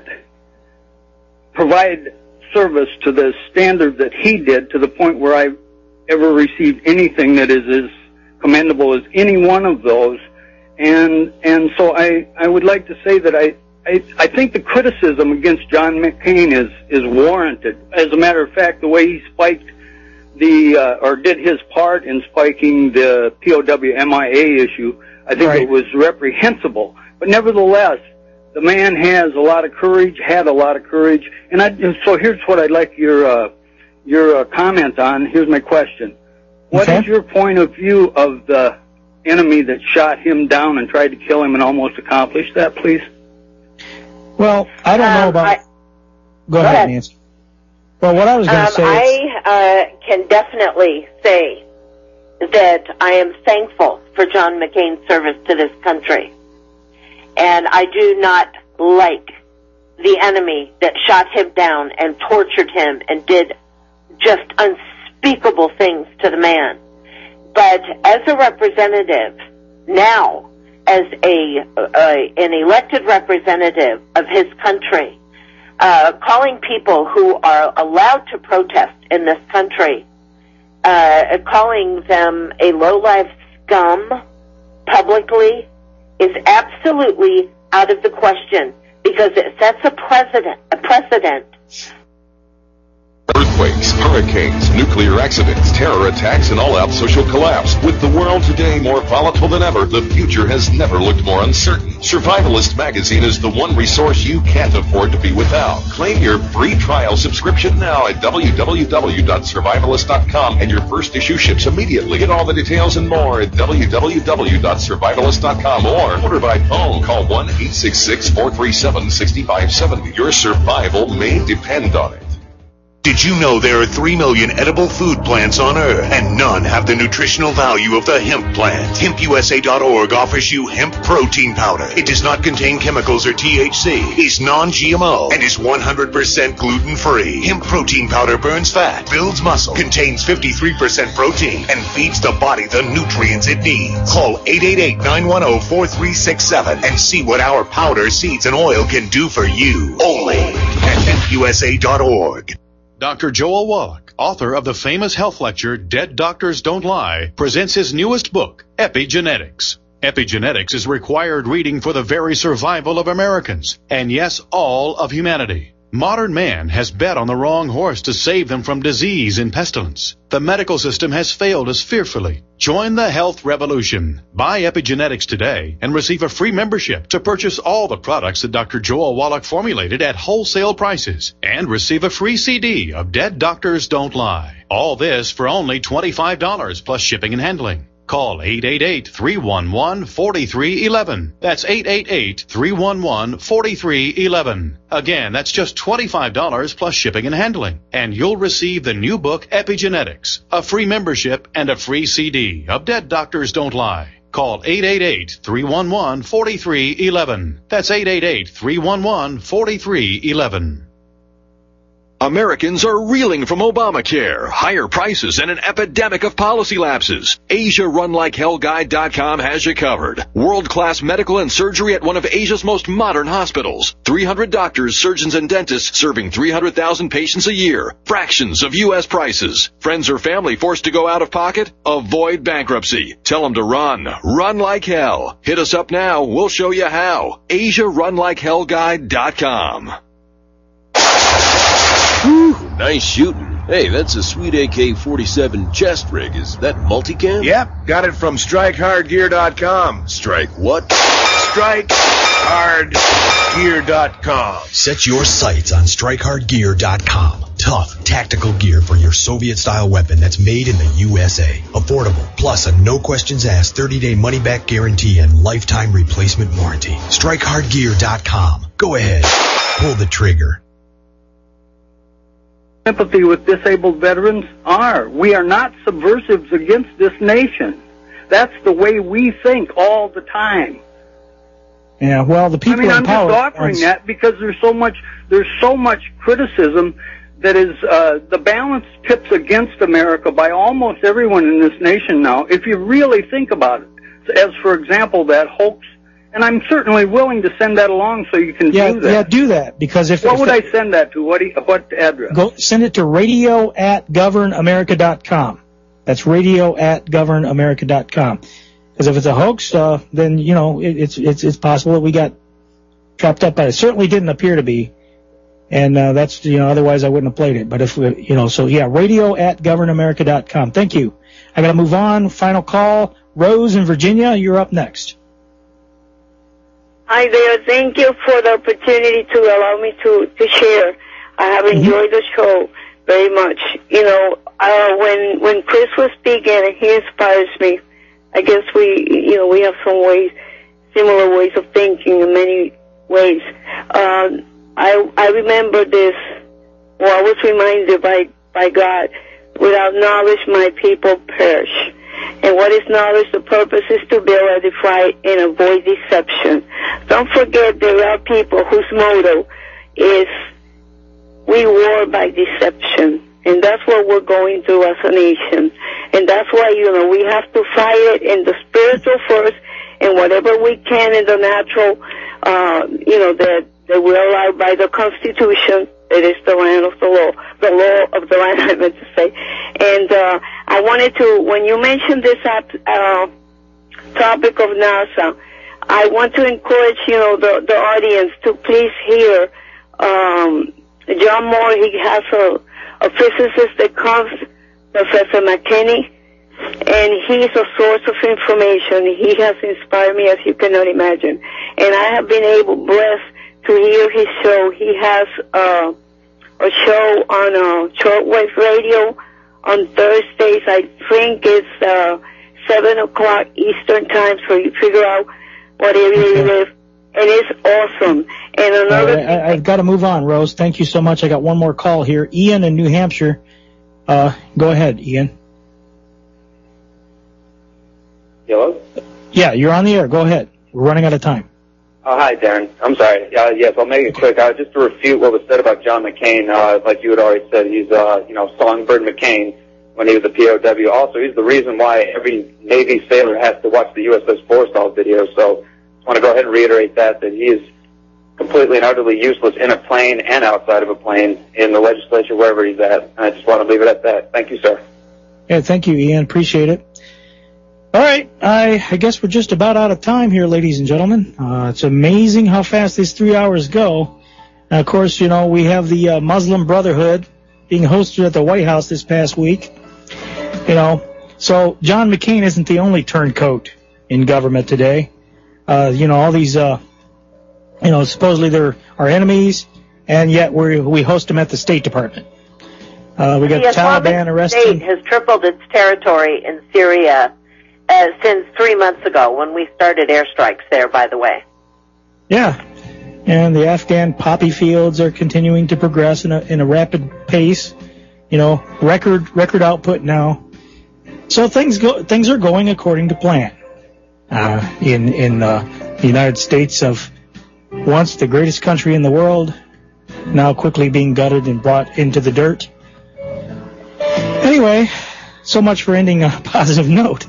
Q: provide service to the standard that he did, to the point where I ever received anything that is as commendable as any one of those. And and so I, I would like to say that I, I I think the criticism against John McCain is is warranted. As a matter of fact, the way he spiked the uh, or did his part in spiking the P O W M I A issue, I think
I: Right.
Q: it was reprehensible. But nevertheless, the man has a lot of courage, had a lot of courage. And I, so here's what I'd like your uh, your uh, comment on. Here's my question: What
I: Okay.
Q: is your point of view of the enemy that shot him down and tried to kill him and almost accomplished that, please?
I: Well, I don't know
K: Um,
I: about.
K: I-
I: go,
K: go
I: ahead,
K: ahead.
I: Nancy. Well, what I was going to
K: Um,
I: say is,
K: I uh, can definitely say that I am thankful for John McCain's service to this country. And I do not like the enemy that shot him down and tortured him and did just unspeakable things to the man. But as a representative, now, as a, a an elected representative of his country, uh, calling people who are allowed to protest in this country, uh, calling them a low-life scum publicly is absolutely out of the question, because it sets a precedent, a precedent.
O: Earthquakes, hurricanes, nuclear accidents, terror attacks, and all-out social collapse. With the world today more volatile than ever, the future has never looked more uncertain. Survivalist Magazine is the one resource you can't afford to be without. Claim your free trial subscription now at w w w dot survivalist dot com, and your first issue ships immediately. Get all the details and more at w w w dot survivalist dot com or order by phone. Call one eight six six, four three seven, six five seven zero. Your survival may depend on it.
F: Did you know there are three million edible food plants on Earth, and none have the nutritional value of the hemp plant? hemp u s a dot org offers you hemp protein powder. It does not contain chemicals or T H C, is non G M O, and is one hundred percent gluten-free. Hemp protein powder burns fat, builds muscle, contains fifty-three percent protein, and feeds the body the nutrients it needs. Call eight eight eight, nine one zero, four three six seven and see what our powder, seeds, and oil can do for you. Only at hemp u s a dot org.
R: Doctor Joel Wallach, author of the famous health lecture Dead Doctors Don't Lie, presents his newest book, Epigenetics. Epigenetics is required reading for the very survival of Americans, and yes, all of humanity. Modern man has bet on the wrong horse to save them from disease and pestilence. The medical system has failed us fearfully. Join the health revolution. Buy Epigenetics today and receive a free membership to purchase all the products that Doctor Joel Wallach formulated at wholesale prices, and receive a free C D of Dead Doctors Don't Lie. All this for only twenty-five dollars plus shipping and handling. Call eight eight eight, three one one, four three one one. That's eight eight eight, three one one, four three one one. Again, that's just twenty-five dollars plus shipping and handling. And you'll receive the new book Epigenetics, a free membership, and a free C D of Dead Doctors Don't Lie. Call eight eight eight, three one one, four three one one. That's eight eight eight, three one one, four three one one.
B: Americans are reeling from Obamacare, higher prices, and an epidemic of policy lapses. Asia Run Like Hell Guide dot com has you covered. World-class medical and surgery at one of Asia's most modern hospitals. three hundred doctors, surgeons, and dentists serving three hundred thousand patients a year. Fractions of U S prices. Friends or family forced to go out of pocket? Avoid bankruptcy. Tell them to run. Run like hell. Hit us up now. We'll show you how. Asia Run Like Hell Guide dot com.
L: Whew, nice shooting. Hey, that's a sweet A K forty-seven chest rig. Is that multicam?
M: Yep, got it from strike hard gear dot com.
L: Strike what?
M: strike hard gear dot com.
N: Set your sights on strike hard gear dot com. Tough, tactical gear for your Soviet-style weapon that's made in the U S A. Affordable, plus a no-questions-asked thirty-day money-back guarantee and lifetime replacement warranty. strike hard gear dot com. Go ahead. Pull the trigger.
Q: Sympathy with disabled veterans are. We are not subversives against this nation. That's the way we think all the time.
I: Yeah, well, the people
Q: I mean,
I: in
Q: I'm
I: power
Q: just offering
I: are-
Q: that because there's so much there's so much criticism that is, uh, the balance tips against America by almost everyone in this nation now, if you really think about it. As, for example, that hoax. And I'm certainly willing to send that along so you can
I: yeah,
Q: do that.
I: Yeah, do that, because if...
Q: What
I: if
Q: would
I: the,
Q: I send that to? What, do you, what address?
I: Go send it to radio at govern america dot com. That's radio at govern america dot com. Because if it's a hoax, uh, then, you know, it, it's, it's, it's possible that we got trapped up by it. It certainly didn't appear to be. And, uh, that's, you know, otherwise I wouldn't have played it. But if we, you know, so yeah, radio at govern america dot com. Thank you. I gotta move on. Final call. Rose in Virginia, you're up next.
S: Hi there. Thank you for the opportunity to allow me to, to share. I have enjoyed the show very much. You know, uh, when, when Chris was speaking, he inspires me. I guess we, you know, we have some ways, similar ways of thinking in many ways. Um, I, I remember this, well, I was reminded by, by God, without knowledge my people perish. And what is knowledge? The purpose is to build, edify, and avoid deception. Don't forget there are people whose motto is we war by deception. And that's what we're going through as a nation. And that's why, you know, we have to fight it in the spiritual first, and whatever we can in the natural, uh, you know, that, that we're allowed by the Constitution. It is the land of the law, the law of the land, I meant to say. And uh, I wanted to, when you mentioned this uh, topic of NASA, I want to encourage, you know, the, the audience to please hear um, John Moore. He has a, a physicist that comes, Professor McKinney, and he's a source of information. He has inspired me as you cannot imagine. And I have been able, blessed, to hear his show. He has uh, a show on uh, shortwave radio on Thursdays. I think it's uh, seven o'clock Eastern time, so you figure out what area okay. you live. And it's awesome. And another...
I: Uh, I, I've got to move on, Rose. Thank you so much. I got one more call here. Ian in New Hampshire. Uh, go ahead, Ian.
T: Hello?
I: Yeah, you're on the air. Go ahead. We're running out of time.
T: Oh, hi, Darren. I'm sorry. Uh, yes, I'll make it quick. Uh, just to refute what was said about John McCain, uh, like you had already said, he's, uh, you know, Songbird McCain when he was a P O W. Also, he's the reason why every Navy sailor has to watch the U S S Forrestal video. So I want to go ahead and reiterate that, that he is completely and utterly useless in a plane and outside of a plane, in the legislature, wherever he's at. And I just want to leave it at that. Thank you, sir.
I: Yeah, thank you, Ian. Appreciate it. All right, I, I guess we're just about out of time here, ladies and gentlemen. Uh, it's amazing how fast these three hours go. And of course, you know, we have the uh, Muslim Brotherhood being hosted at the White House this past week. You know, so John McCain isn't the only turncoat in government today. Uh, you know, all these, uh, you know, supposedly they're our enemies, and yet we we host them at the State Department. Uh, we got the Taliban arresting.
K: The State has tripled its territory in Syria uh, since three months ago when we started airstrikes there, by the way.
I: Yeah. And the Afghan poppy fields are continuing to progress in a, in a rapid pace. You know, record record output now. So things go things are going according to plan. Uh, in in uh, the United States of once the greatest country in the world, now quickly being gutted and brought into the dirt. Anyway, so much for ending a positive note.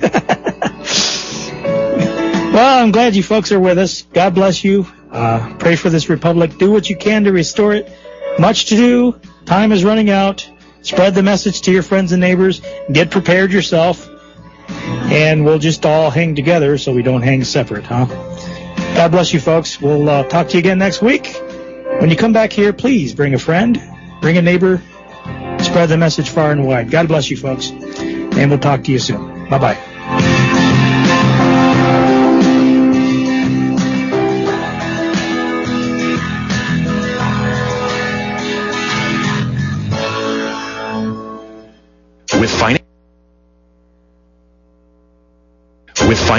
I: Well, I'm glad you folks are with us. God bless you. Uh, pray for this republic. Do what you can to restore it. Much to do. Time is running out. Spread the message to your friends and neighbors. Get prepared yourself. And we'll just all hang together so we don't hang separate, huh? God bless you, folks. We'll uh, talk to you again next week. When you come back here, please bring a friend, bring a neighbor, spread the message far and wide. God bless you, folks. And we'll talk to you soon. Bye-bye.